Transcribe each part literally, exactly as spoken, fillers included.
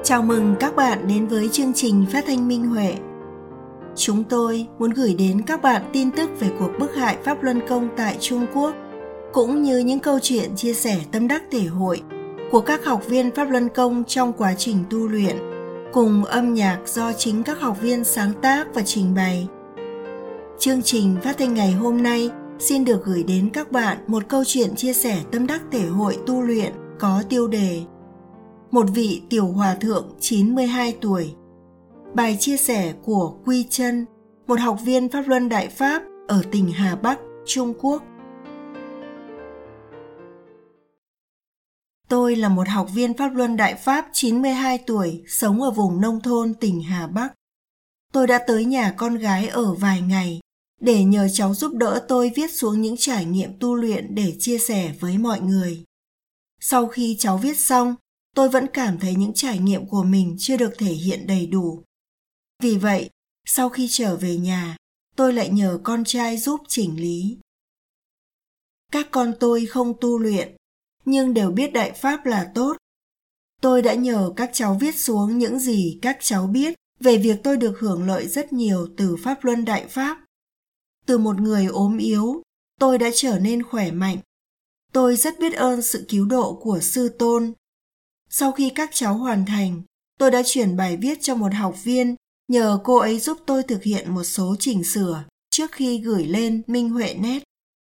Chào mừng các bạn đến với chương trình phát thanh Minh Huệ. Chúng tôi muốn gửi đến các bạn tin tức về cuộc bức hại Pháp Luân Công tại Trung Quốc, cũng như những câu chuyện chia sẻ tâm đắc thể hội của các học viên Pháp Luân Công trong quá trình tu luyện, cùng âm nhạc do chính các học viên sáng tác và trình bày. Chương trình phát thanh ngày hôm nay xin được gửi đến các bạn một câu chuyện chia sẻ tâm đắc thể hội tu luyện có tiêu đề Một vị tiểu hòa thượng chín mươi hai tuổi. Bài chia sẻ của Quy Chân, một học viên Pháp Luân Đại Pháp ở tỉnh Hà Bắc, Trung Quốc. Tôi là một học viên Pháp Luân Đại Pháp chín mươi hai tuổi, sống ở vùng nông thôn tỉnh Hà Bắc. Tôi đã tới nhà con gái ở vài ngày để nhờ cháu giúp đỡ tôi viết xuống những trải nghiệm tu luyện để chia sẻ với mọi người. Sau khi cháu viết xong, tôi vẫn cảm thấy những trải nghiệm của mình chưa được thể hiện đầy đủ. Vì vậy, sau khi trở về nhà, tôi lại nhờ con trai giúp chỉnh lý. Các con tôi không tu luyện, nhưng đều biết Đại Pháp là tốt. Tôi đã nhờ các cháu viết xuống những gì các cháu biết về việc tôi được hưởng lợi rất nhiều từ Pháp Luân Đại Pháp. Từ một người ốm yếu, tôi đã trở nên khỏe mạnh. Tôi rất biết ơn sự cứu độ của Sư Tôn. Sau khi các cháu hoàn thành, tôi đã chuyển bài viết cho một học viên, nhờ cô ấy giúp tôi thực hiện một số chỉnh sửa trước khi gửi lên Minh Huệ Net.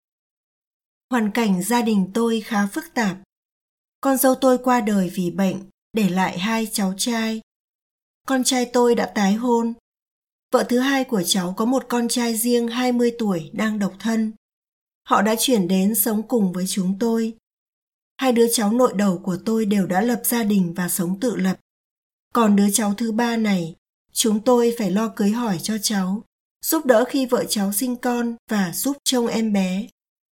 Hoàn cảnh gia đình tôi khá phức tạp. Con dâu tôi qua đời vì bệnh, để lại hai cháu trai. Con trai tôi đã tái hôn. Vợ thứ hai của cháu có một con trai riêng hai mươi tuổi đang độc thân. Họ đã chuyển đến sống cùng với chúng tôi. Hai đứa cháu nội đầu của tôi đều đã lập gia đình và sống tự lập. Còn đứa cháu thứ ba này, chúng tôi phải lo cưới hỏi cho cháu, giúp đỡ khi vợ cháu sinh con và giúp trông em bé.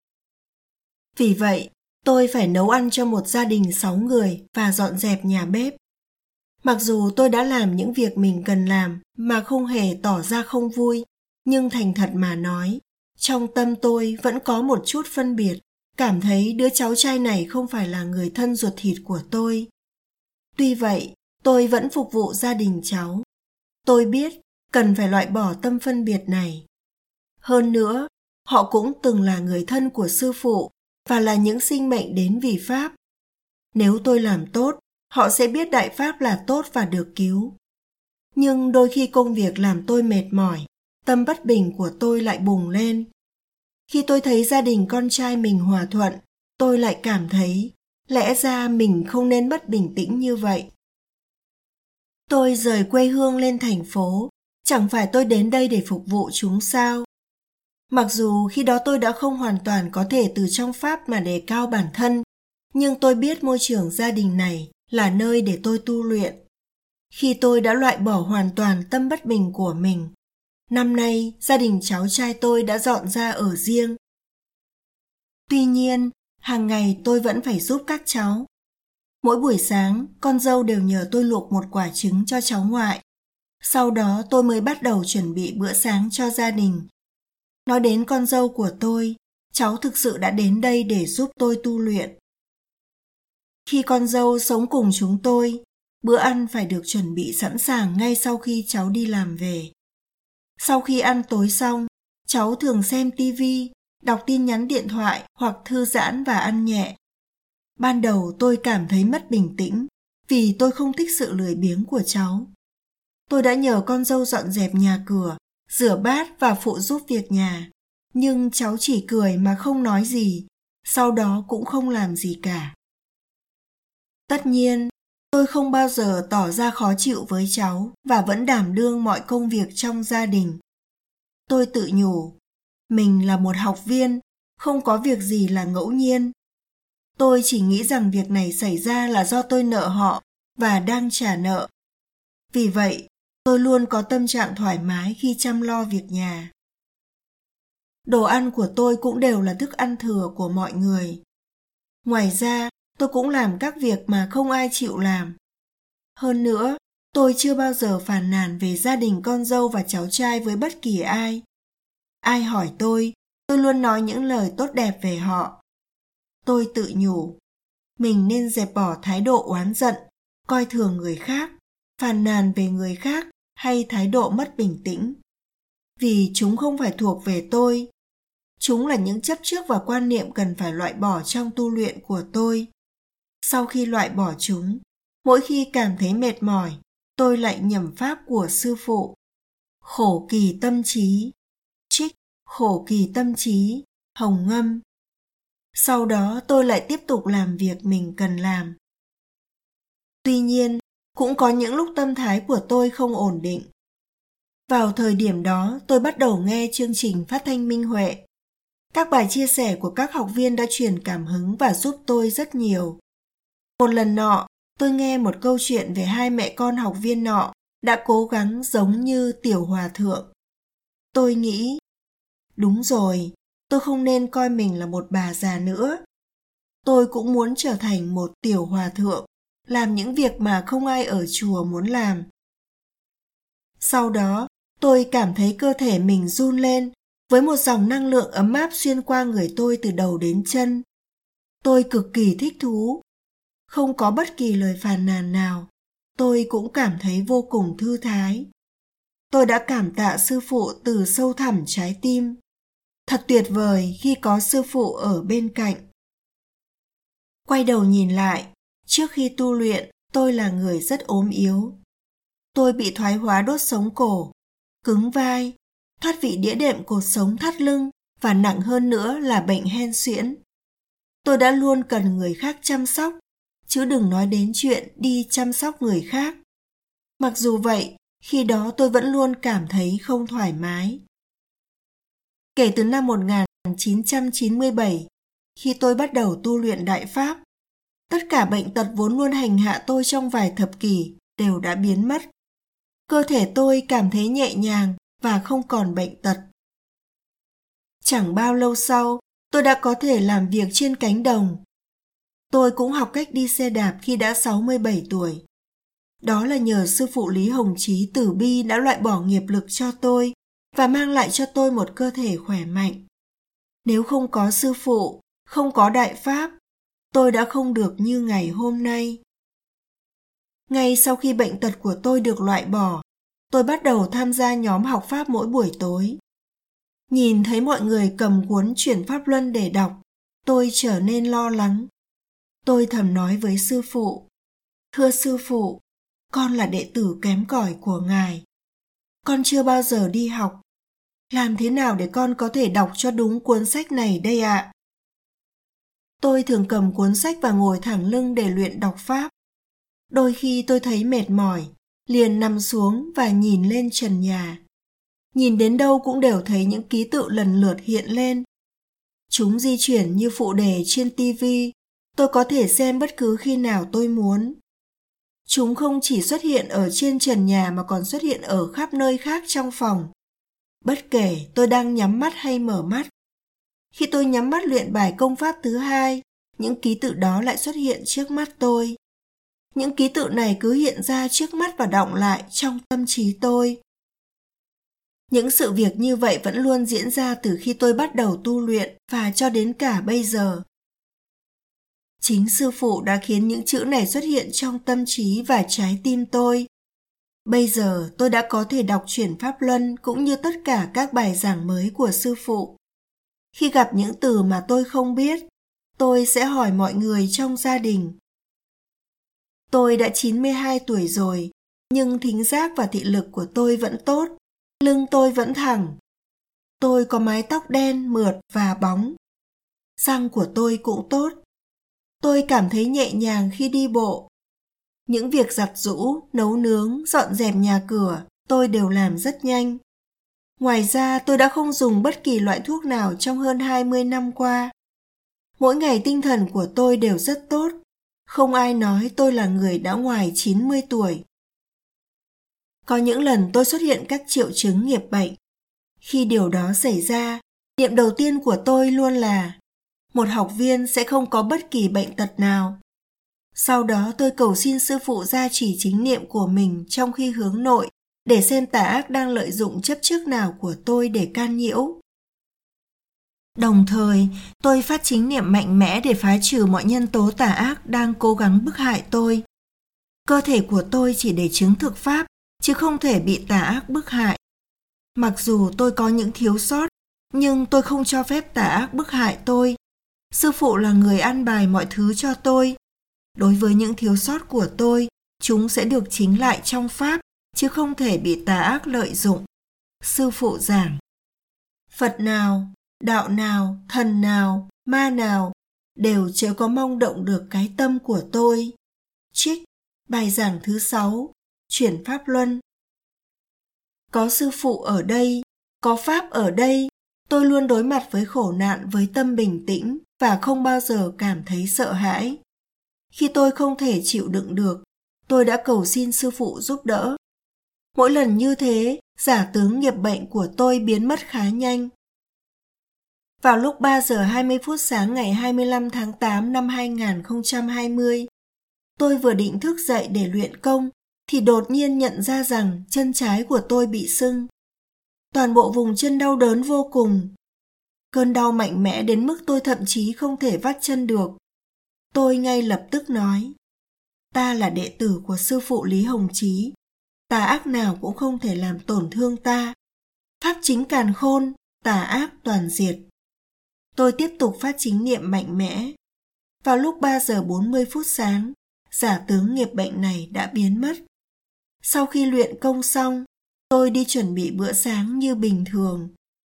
Vì vậy, tôi phải nấu ăn cho một gia đình sáu người và dọn dẹp nhà bếp. Mặc dù tôi đã làm những việc mình cần làm mà không hề tỏ ra không vui, nhưng thành thật mà nói, trong tâm tôi vẫn có một chút phân biệt, cảm thấy đứa cháu trai này không phải là người thân ruột thịt của tôi. Tuy vậy, tôi vẫn phục vụ gia đình cháu. Tôi biết cần phải loại bỏ tâm phân biệt này. Hơn nữa, họ cũng từng là người thân của sư phụ và là những sinh mệnh đến vì Pháp. Nếu tôi làm tốt, họ sẽ biết Đại Pháp là tốt và được cứu. Nhưng đôi khi công việc làm tôi mệt mỏi, tâm bất bình của tôi lại bùng lên. Khi tôi thấy gia đình con trai mình hòa thuận, tôi lại cảm thấy lẽ ra mình không nên bất bình tĩnh như vậy. Tôi rời quê hương lên thành phố, chẳng phải tôi đến đây để phục vụ chúng sao? Mặc dù khi đó tôi đã không hoàn toàn có thể từ trong Pháp mà đề cao bản thân, nhưng tôi biết môi trường gia đình này là nơi để tôi tu luyện. Khi tôi đã loại bỏ hoàn toàn tâm bất bình của mình, năm nay gia đình cháu trai tôi đã dọn ra ở riêng. Tuy nhiên, hàng ngày tôi vẫn phải giúp các cháu. Mỗi buổi sáng, con dâu đều nhờ tôi luộc một quả trứng cho cháu ngoại. Sau đó tôi mới bắt đầu chuẩn bị bữa sáng cho gia đình. Nói đến con dâu của tôi, cháu thực sự đã đến đây để giúp tôi tu luyện. Khi con dâu sống cùng chúng tôi, bữa ăn phải được chuẩn bị sẵn sàng ngay sau khi cháu đi làm về. Sau khi ăn tối xong, cháu thường xem tivi, đọc tin nhắn điện thoại hoặc thư giãn và ăn nhẹ. Ban đầu tôi cảm thấy mất bình tĩnh vì tôi không thích sự lười biếng của cháu. Tôi đã nhờ con dâu dọn dẹp nhà cửa, rửa bát và phụ giúp việc nhà. Nhưng cháu chỉ cười mà không nói gì, sau đó cũng không làm gì cả. Tất nhiên, tôi không bao giờ tỏ ra khó chịu với cháu và vẫn đảm đương mọi công việc trong gia đình. Tôi tự nhủ, mình là một học viên, không có việc gì là ngẫu nhiên. Tôi chỉ nghĩ rằng việc này xảy ra là do tôi nợ họ và đang trả nợ. Vì vậy, tôi luôn có tâm trạng thoải mái khi chăm lo việc nhà. Đồ ăn của tôi cũng đều là thức ăn thừa của mọi người. Ngoài ra, tôi cũng làm các việc mà không ai chịu làm. Hơn nữa, tôi chưa bao giờ phàn nàn về gia đình con dâu và cháu trai với bất kỳ ai. Ai hỏi tôi, tôi luôn nói những lời tốt đẹp về họ. Tôi tự nhủ, mình nên dẹp bỏ thái độ oán giận, coi thường người khác phàn nàn về người khác hay thái độ mất bình tĩnh. Vì chúng không phải thuộc về tôi. Chúng là những chấp trước và quan niệm cần phải loại bỏ trong tu luyện của tôi. Sau khi loại bỏ chúng, mỗi khi cảm thấy mệt mỏi, tôi lại nhẩm pháp của sư phụ. Khổ kỳ tâm trí. Trích Khổ kỳ tâm trí, Hồng Ngâm. Sau đó tôi lại tiếp tục làm việc mình cần làm. Tuy nhiên, cũng có những lúc tâm thái của tôi không ổn định. Vào thời điểm đó, tôi bắt đầu nghe chương trình phát thanh Minh Huệ. Các bài chia sẻ của các học viên đã truyền cảm hứng và giúp tôi rất nhiều. Một lần nọ, tôi nghe một câu chuyện về hai mẹ con học viên nọ đã cố gắng giống như Tiểu Hòa Thượng. Tôi nghĩ, đúng rồi, tôi không nên coi mình là một bà già nữa. Tôi cũng muốn trở thành một Tiểu Hòa Thượng, làm những việc mà không ai ở chùa muốn làm. Sau đó, tôi cảm thấy cơ thể mình run lên với một dòng năng lượng ấm áp xuyên qua người tôi từ đầu đến chân. Tôi cực kỳ thích thú. Không có bất kỳ lời phàn nàn nào. Tôi cũng cảm thấy vô cùng thư thái. Tôi đã cảm tạ sư phụ từ sâu thẳm trái tim. Thật tuyệt vời khi có sư phụ ở bên cạnh. Quay đầu nhìn lại, trước khi tu luyện, tôi là người rất ốm yếu. Tôi bị thoái hóa đốt sống cổ, cứng vai, thoát vị đĩa đệm cột sống thắt lưng và nặng hơn nữa là bệnh hen suyễn. Tôi đã luôn cần người khác chăm sóc, chứ đừng nói đến chuyện đi chăm sóc người khác. Mặc dù vậy, khi đó tôi vẫn luôn cảm thấy không thoải mái. Kể từ năm một nghìn chín trăm chín mươi bảy, khi tôi bắt đầu tu luyện Đại Pháp, tất cả bệnh tật vốn luôn hành hạ tôi trong vài thập kỷ đều đã biến mất. Cơ thể tôi cảm thấy nhẹ nhàng và không còn bệnh tật. Chẳng bao lâu sau, tôi đã có thể làm việc trên cánh đồng. Tôi cũng học cách đi xe đạp khi đã sáu mươi bảy tuổi. Đó là nhờ sư phụ Lý Hồng Chí từ bi đã loại bỏ nghiệp lực cho tôi và mang lại cho tôi một cơ thể khỏe mạnh. Nếu không có sư phụ, không có Đại Pháp, tôi đã không được như ngày hôm nay. Ngay sau khi bệnh tật của tôi được loại bỏ, tôi bắt đầu tham gia nhóm học Pháp mỗi buổi tối. Nhìn thấy mọi người cầm cuốn Chuyển Pháp Luân để đọc, tôi trở nên lo lắng. Tôi thầm nói với sư phụ, thưa sư phụ, con là đệ tử kém cỏi của ngài. Con chưa bao giờ đi học. Làm thế nào để con có thể đọc cho đúng cuốn sách này đây ạ? Tôi thường cầm cuốn sách và ngồi thẳng lưng để luyện đọc Pháp. Đôi khi tôi thấy mệt mỏi, liền nằm xuống và nhìn lên trần nhà. Nhìn đến đâu cũng đều thấy những ký tự lần lượt hiện lên. Chúng di chuyển như phụ đề trên ti vi, tôi có thể xem bất cứ khi nào tôi muốn. Chúng không chỉ xuất hiện ở trên trần nhà mà còn xuất hiện ở khắp nơi khác trong phòng. Bất kể tôi đang nhắm mắt hay mở mắt. Khi tôi nhắm mắt luyện bài công pháp thứ hai, những ký tự đó lại xuất hiện trước mắt tôi. Những ký tự này cứ hiện ra trước mắt và đọng lại trong tâm trí tôi. Những sự việc như vậy vẫn luôn diễn ra từ khi tôi bắt đầu tu luyện và cho đến cả bây giờ. Chính sư phụ đã khiến những chữ này xuất hiện trong tâm trí và trái tim tôi. Bây giờ tôi đã có thể đọc Chuyển Pháp Luân cũng như tất cả các bài giảng mới của sư phụ. Khi gặp những từ mà tôi không biết, tôi sẽ hỏi mọi người trong gia đình. Tôi đã chín mươi hai tuổi rồi, nhưng thính giác và thị lực của tôi vẫn tốt, lưng tôi vẫn thẳng. Tôi có mái tóc đen, mượt và bóng. Răng của tôi cũng tốt. Tôi cảm thấy nhẹ nhàng khi đi bộ. Những việc giặt giũ, nấu nướng, dọn dẹp nhà cửa, tôi đều làm rất nhanh. Ngoài ra, tôi đã không dùng bất kỳ loại thuốc nào trong hơn hai mươi năm qua. Mỗi ngày tinh thần của tôi đều rất tốt. Không ai nói tôi là người đã ngoài chín mươi tuổi. Có những lần tôi xuất hiện các triệu chứng nghiệp bệnh. Khi điều đó xảy ra, niệm đầu tiên của tôi luôn là một học viên sẽ không có bất kỳ bệnh tật nào. Sau đó tôi cầu xin sư phụ gia trì chính niệm của mình trong khi hướng nội để xem tà ác đang lợi dụng chấp trước nào của tôi để can nhiễu. Đồng thời, tôi phát chính niệm mạnh mẽ để phá trừ mọi nhân tố tà ác đang cố gắng bức hại tôi. Cơ thể của tôi chỉ để chứng thực pháp, chứ không thể bị tà ác bức hại. Mặc dù tôi có những thiếu sót, nhưng tôi không cho phép tà ác bức hại tôi. Sư phụ là người an bài mọi thứ cho tôi. Đối với những thiếu sót của tôi, chúng sẽ được chính lại trong pháp, chứ không thể bị tà ác lợi dụng. Sư phụ giảng. Phật nào, đạo nào, thần nào, ma nào đều chớ có mong động được cái tâm của tôi. Trích bài giảng thứ sáu, chuyển pháp luân. Có sư phụ ở đây, có pháp ở đây, tôi luôn đối mặt với khổ nạn với tâm bình tĩnh và không bao giờ cảm thấy sợ hãi. Khi tôi không thể chịu đựng được, tôi đã cầu xin sư phụ giúp đỡ. Mỗi lần như thế, giả tướng nghiệp bệnh của tôi biến mất khá nhanh. Vào lúc ba giờ hai mươi phút sáng ngày hai mươi lăm tháng tám năm hai nghìn không trăm hai mươi, tôi vừa định thức dậy để luyện công, thì đột nhiên nhận ra rằng chân trái của tôi bị sưng. Toàn bộ vùng chân đau đớn vô cùng. Cơn đau mạnh mẽ đến mức tôi thậm chí không thể vắt chân được. Tôi ngay lập tức nói, ta là đệ tử của sư phụ Lý Hồng Chí, tà ác nào cũng không thể làm tổn thương ta. Pháp chính càn khôn, tà ác toàn diệt. Tôi tiếp tục phát chính niệm mạnh mẽ. Vào lúc ba giờ bốn mươi phút sáng, giả tướng nghiệp bệnh này đã biến mất. Sau khi luyện công xong, tôi đi chuẩn bị bữa sáng như bình thường.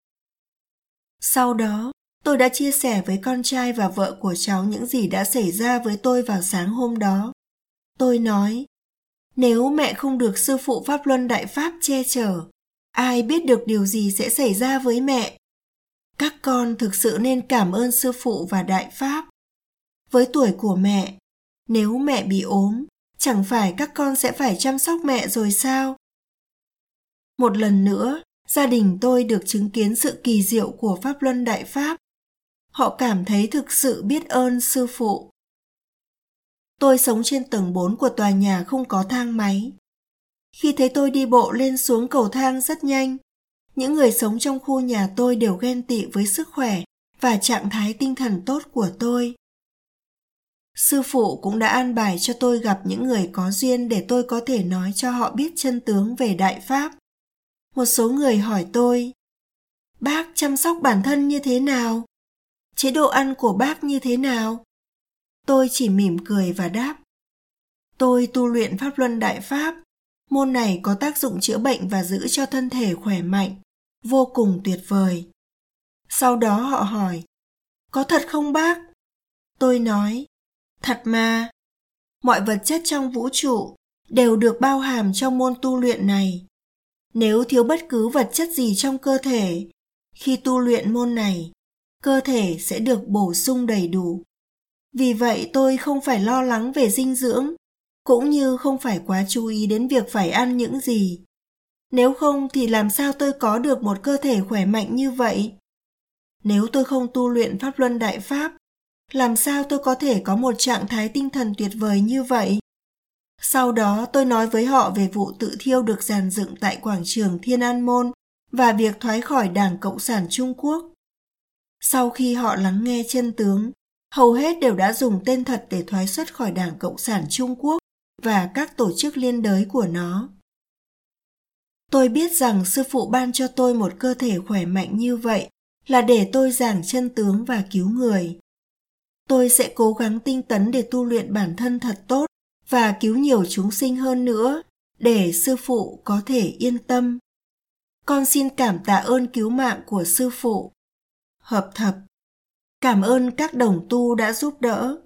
Sau đó, tôi đã chia sẻ với con trai và vợ của cháu những gì đã xảy ra với tôi vào sáng hôm đó. Tôi nói, nếu mẹ không được sư phụ Pháp Luân Đại Pháp che chở, ai biết được điều gì sẽ xảy ra với mẹ. Các con thực sự nên cảm ơn sư phụ và Đại Pháp. Với tuổi của mẹ, nếu mẹ bị ốm, chẳng phải các con sẽ phải chăm sóc mẹ rồi sao? Một lần nữa, gia đình tôi được chứng kiến sự kỳ diệu của Pháp Luân Đại Pháp. Họ cảm thấy thực sự biết ơn sư phụ. Tôi sống trên tầng bốn của tòa nhà không có thang máy. Khi thấy tôi đi bộ lên xuống cầu thang rất nhanh, những người sống trong khu nhà tôi đều ghen tị với sức khỏe và trạng thái tinh thần tốt của tôi. Sư phụ cũng đã an bài cho tôi gặp những người có duyên để tôi có thể nói cho họ biết chân tướng về Đại Pháp. Một số người hỏi tôi, bác chăm sóc bản thân như thế nào? Chế độ ăn của bác như thế nào? Tôi chỉ mỉm cười và đáp, tôi tu luyện Pháp Luân Đại Pháp. Môn này có tác dụng chữa bệnh và giữ cho thân thể khỏe mạnh, vô cùng tuyệt vời. Sau đó họ hỏi, có thật không bác? Tôi nói, thật mà. Mọi vật chất trong vũ trụ đều được bao hàm trong môn tu luyện này. Nếu thiếu bất cứ vật chất gì trong cơ thể, khi tu luyện môn này, cơ thể sẽ được bổ sung đầy đủ. Vì vậy tôi không phải lo lắng về dinh dưỡng, cũng như không phải quá chú ý đến việc phải ăn những gì. Nếu không thì làm sao tôi có được một cơ thể khỏe mạnh như vậy? Nếu tôi không tu luyện Pháp Luân Đại Pháp, làm sao tôi có thể có một trạng thái tinh thần tuyệt vời như vậy? Sau đó tôi nói với họ về vụ tự thiêu được dàn dựng tại quảng trường Thiên An Môn và việc thoái khỏi Đảng Cộng sản Trung Quốc. Sau khi họ lắng nghe chân tướng, hầu hết đều đã dùng tên thật để thoái xuất khỏi Đảng Cộng sản Trung Quốc và các tổ chức liên đới của nó. Tôi biết rằng sư phụ ban cho tôi một cơ thể khỏe mạnh như vậy là để tôi giảng chân tướng và cứu người. Tôi sẽ cố gắng tinh tấn để tu luyện bản thân thật tốt và cứu nhiều chúng sinh hơn nữa, để sư phụ có thể yên tâm. Con xin cảm tạ ơn cứu mạng của sư phụ. Hợp thập. Cảm ơn các đồng tu đã giúp đỡ.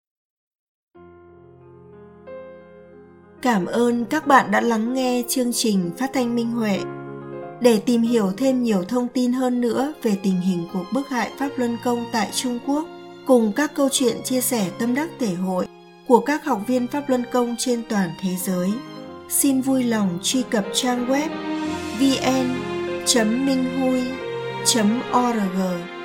Cảm ơn các bạn đã lắng nghe chương trình Phát thanh Minh Huệ. Để tìm hiểu thêm nhiều thông tin hơn nữa về tình hình cuộc bức hại Pháp Luân Công tại Trung Quốc, cùng các câu chuyện chia sẻ tâm đắc thể hội của các học viên Pháp Luân Công trên toàn thế giới, xin vui lòng truy cập trang web vn chấm minh hui chấm org